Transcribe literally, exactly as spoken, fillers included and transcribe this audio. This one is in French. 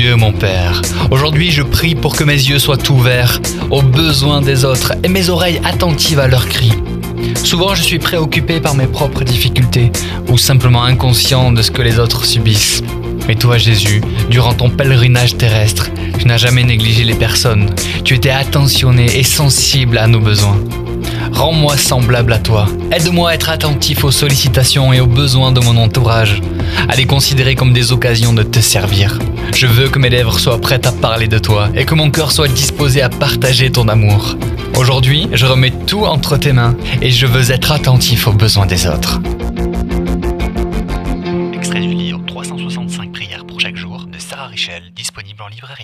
Dieu, mon Père. Aujourd'hui, je prie pour que mes yeux soient ouverts aux besoins des autres et mes oreilles attentives à leurs cris. Souvent, je suis préoccupé par mes propres difficultés ou simplement inconscient de ce que les autres subissent. Mais toi, Jésus, durant ton pèlerinage terrestre, tu n'as jamais négligé les personnes. Tu étais attentionné et sensible à nos besoins. Rends-moi semblable à toi. Aide-moi à être attentif aux sollicitations et aux besoins de mon entourage, à les considérer comme des occasions de te servir. Je veux que mes lèvres soient prêtes à parler de toi et que mon cœur soit disposé à partager ton amour. Aujourd'hui, je remets tout entre tes mains et je veux être attentif aux besoins des autres. Extrait du livre trois cent soixante-cinq prières pour chaque jour de Sarah Richel, disponible en librairie.